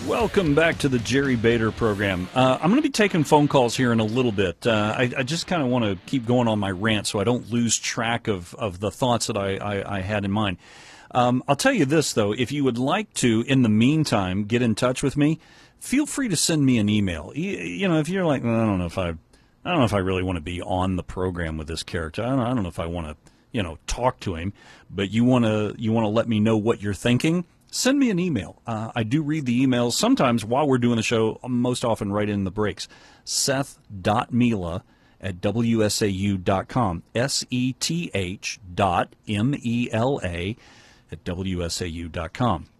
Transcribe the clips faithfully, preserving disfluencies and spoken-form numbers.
Welcome back to the Jerry Bader program. Uh, I'm going to be taking phone calls here in a little bit. Uh, I, I just kind of want to keep going on my rant so I don't lose track of, of the thoughts that I, I, I had in mind. Um, I'll tell you this, though. If you would like to, in the meantime, get in touch with me, feel free to send me an email. You, you know, if you're like, well, I don't know if I, I don't know if I really want to be on the program with this character. I don't, I don't know if I want to, you know, talk to him, but you want to, you want to let me know what you're thinking. Send me an email. Uh, I do read the emails sometimes while we're doing the show, most often right in the breaks. Seth dot Mela at W S A U dot com. S E T H dot M E L A at W S A U dot com.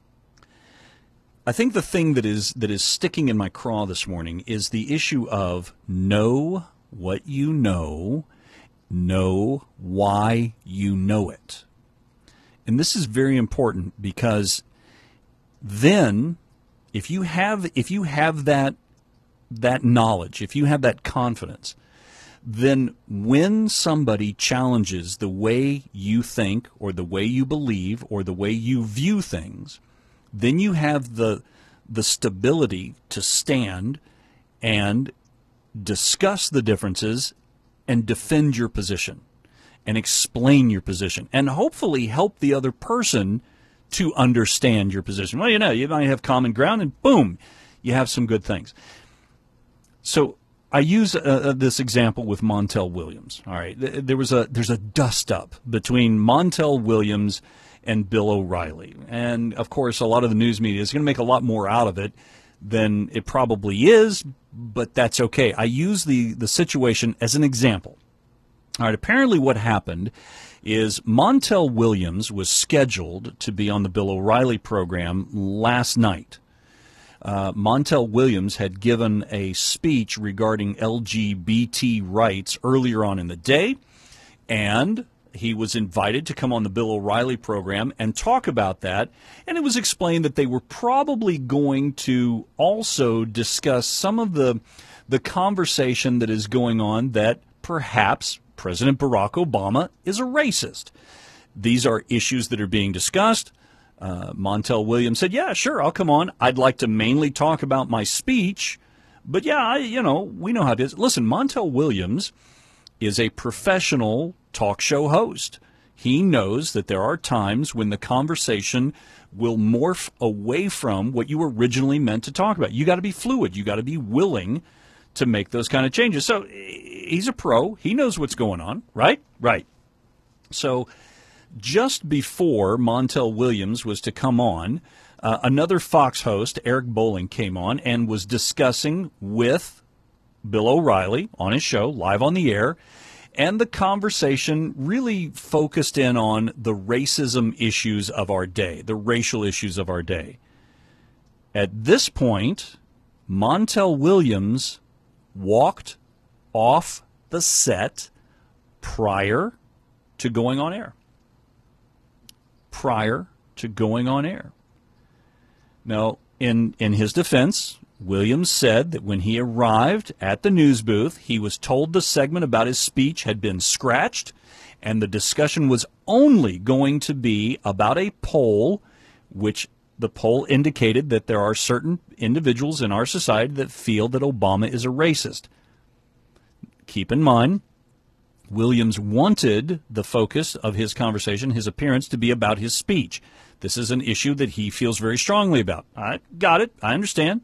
I think the thing that is that is sticking in my craw this morning is the issue of know what you know, know why you know it. And this is very important because then if you have if you have that that knowledge, if you have that confidence, then when somebody challenges the way you think or the way you believe or the way you view things, then you have the the stability to stand and discuss the differences and defend your position and explain your position, and hopefully help the other person to understand your position. Well, you know, you might have common ground, and boom, you have some good things. So I use uh, this example with Montel Williams. All right, there was a there's a dust-up between Montel Williams and Bill O'Reilly, and of course, a lot of the news media is going to make a lot more out of it than it probably is, but that's okay. I use the the situation as an example. All right, apparently what happened is Montel Williams was scheduled to be on the Bill O'Reilly program last night. Uh, Montel Williams had given a speech regarding L G B T rights earlier on in the day, and he was invited to come on the Bill O'Reilly program and talk about that, and it was explained that they were probably going to also discuss some of the, the conversation that is going on that perhaps President Barack Obama is a racist. These are issues that are being discussed. Uh, Montel Williams said, yeah, sure, I'll come on. I'd like to mainly talk about my speech, but yeah, I, you know, we know how it is. Listen, Montel Williams is a professional talk show host. He knows that there are times when the conversation will morph away from what you originally meant to talk about. You got to be fluid. You got to be willing to make those kind of changes. So he's a pro. He knows what's going on, right? Right. So just before Montel Williams was to come on, uh, another Fox host, Eric Bolling, came on and was discussing with Bill O'Reilly on his show, live on the air, and the conversation really focused in on the racism issues of our day, the racial issues of our day. At this point, Montel Williams walked off the set prior to going on air. Prior to going on air. Now, in, in his defense, Williams said that when he arrived at the news booth, he was told the segment about his speech had been scratched, and the discussion was only going to be about a poll, which the poll indicated that there are certain individuals in our society that feel that Obama is a racist. Keep in mind, Williams wanted the focus of his conversation, his appearance, to be about his speech. This is an issue that he feels very strongly about. I got it. I understand.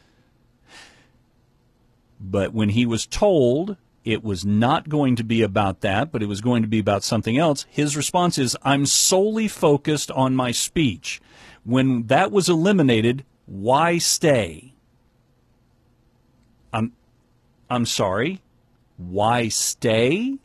But when he was told it was not going to be about that, but it was going to be about something else, his response is, I'm solely focused on my speech. When that was eliminated, why stay? I'm, I'm sorry. Why stay?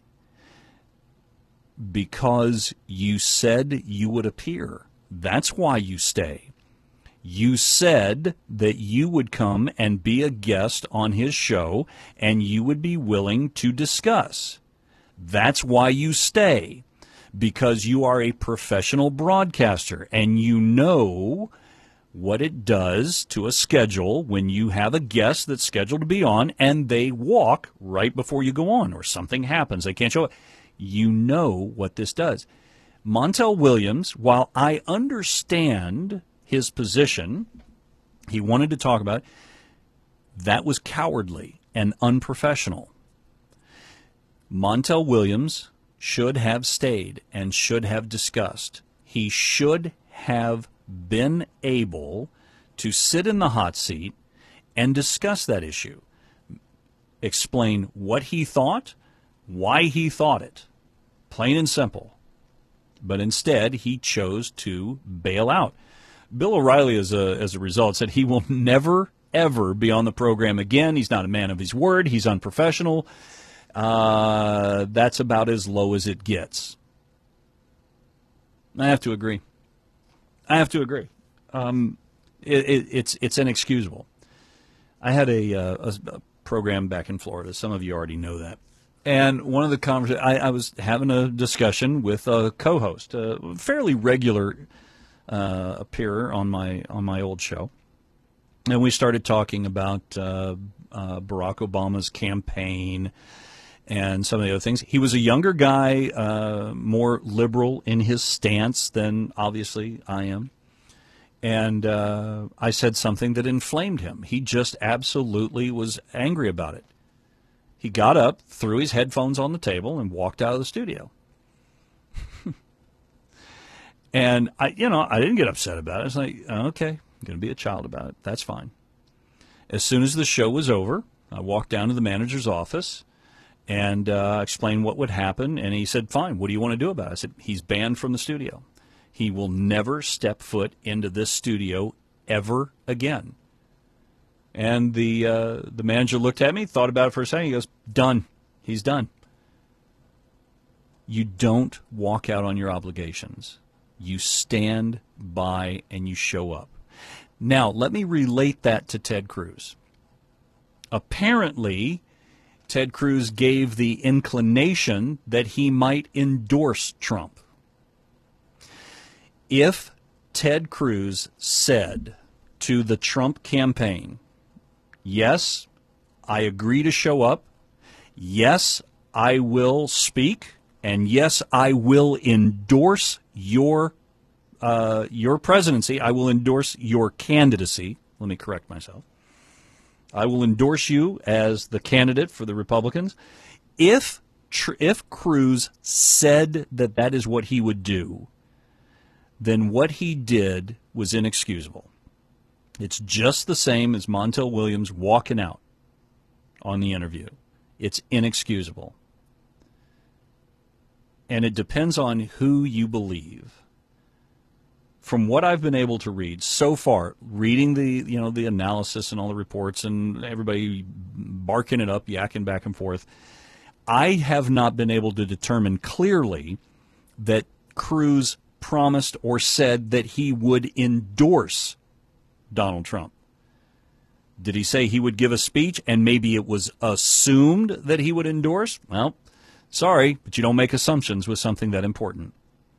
Because you said you would appear. That's why you stay. You said that you would come and be a guest on his show and you would be willing to discuss. That's why you stay. Because you are a professional broadcaster and you know what it does to a schedule when you have a guest that's scheduled to be on and they walk right before you go on or something happens. They can't show it. You know what this does. Montel Williams, while I understand his position, He wanted to talk about it. That was cowardly and unprofessional. Montel Williams should have stayed and should have discussed. He should have been able to sit in the hot seat and discuss that issue. Explain what he thought, why he thought it. Plain and simple. But instead, he chose to bail out. Bill O'Reilly, as a, as a result, said he will never, ever be on the program again. He's not a man of his word. He's unprofessional. Uh, that's about as low as it gets. I have to agree. I have to agree. Um, it, it, it's it's inexcusable. I had a, uh, a, a program back in Florida. Some of you already know that. And one of the conversations, I, I was having a discussion with a co-host, a fairly regular uh, appearer on my on my old show, and we started talking about uh, uh, Barack Obama's campaign and some of the other things. He was a younger guy, uh, more liberal in his stance than obviously I am. And uh, I said something that inflamed him. He just absolutely was angry about it. He got up, threw his headphones on the table, and walked out of the studio. And I, you know, I didn't get upset about it. I was like, okay, I'm going to be a child about it. That's fine. As soon as the show was over, I walked down to the manager's office and uh, explained what would happen. And he said, fine, what do you want to do about it? I said, he's banned from the studio. He will never step foot into this studio ever again. And the uh, the manager looked at me, thought about it for a second. He goes, done. He's done. You don't walk out on your obligations. You stand by and you show up. Now, let me relate that to Ted Cruz. Apparently, Ted Cruz gave the inclination that he might endorse Trump. If Ted Cruz said to the Trump campaign, yes, I agree to show up, yes, I will speak, and yes, I will endorse your uh, your presidency, I will endorse your candidacy. Let me correct myself. I will endorse you as the candidate for the Republicans. If if Cruz said that that is what he would do, then what he did was inexcusable. It's just the same as Montel Williams walking out on the interview. It's inexcusable. And it depends on who you believe. From what I've been able to read so far, reading the you know the analysis and all the reports and everybody barking it up, yakking back and forth, I have not been able to determine clearly that Cruz promised or said that he would endorse Donald Trump. Did he say he would give a speech and maybe it was assumed that he would endorse? Well, sorry, but you don't make assumptions with something that important.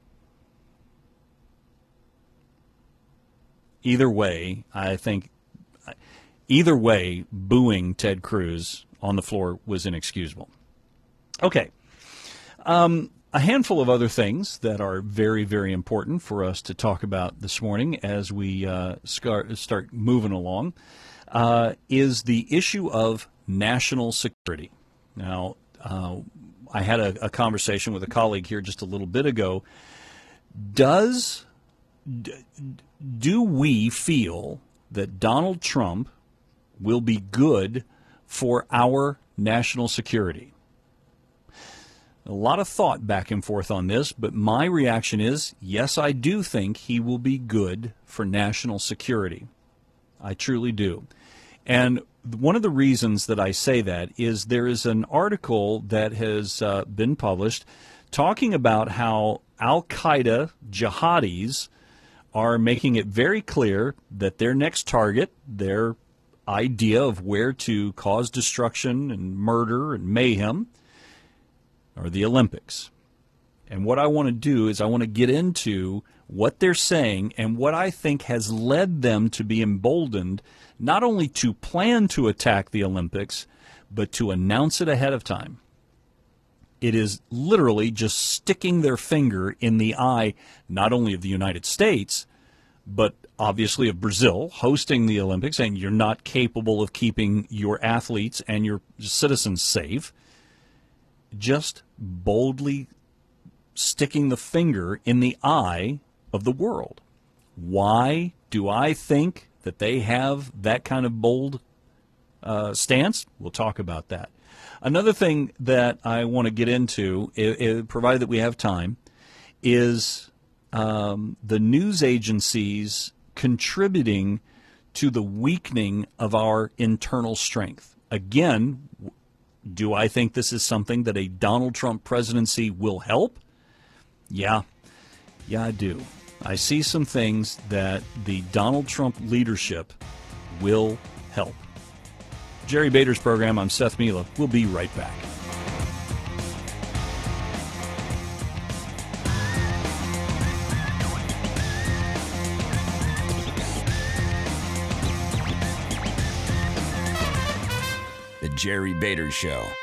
Either way, I think, either way, booing Ted Cruz on the floor was inexcusable. Okay. Um, a handful of other things that are very, very important for us to talk about this morning as we uh, start, start moving along uh, is the issue of national security. Now, uh, I had a, a conversation with a colleague here just a little bit ago. Does... D- Do we feel that Donald Trump will be good for our national security? A lot of thought back and forth on this, but my reaction is, yes, I do think he will be good for national security. I truly do. And one of the reasons that I say that is there is an article that has uh, been published talking about how Al-Qaeda jihadis are making it very clear that their next target, their idea of where to cause destruction and murder and mayhem, are the Olympics. And what I want to do is I want to get into what they're saying and what I think has led them to be emboldened not only to plan to attack the Olympics, but to announce it ahead of time. It is literally just sticking their finger in the eye, not only of the United States, but obviously of Brazil hosting the Olympics, saying you're not capable of keeping your athletes and your citizens safe, just boldly sticking the finger in the eye of the world. Why do I think that they have that kind of bold uh, stance? We'll talk about that. Another thing that I want to get into, i- i- provided that we have time, is um, the news agencies contributing to the weakening of our internal strength. Again, do I think this is something that a Donald Trump presidency will help? Yeah, yeah, I do. I see some things that the Donald Trump leadership will help. Jerry Bader's program, I'm Seth Mila. We'll be right back. The Jerry Bader Show.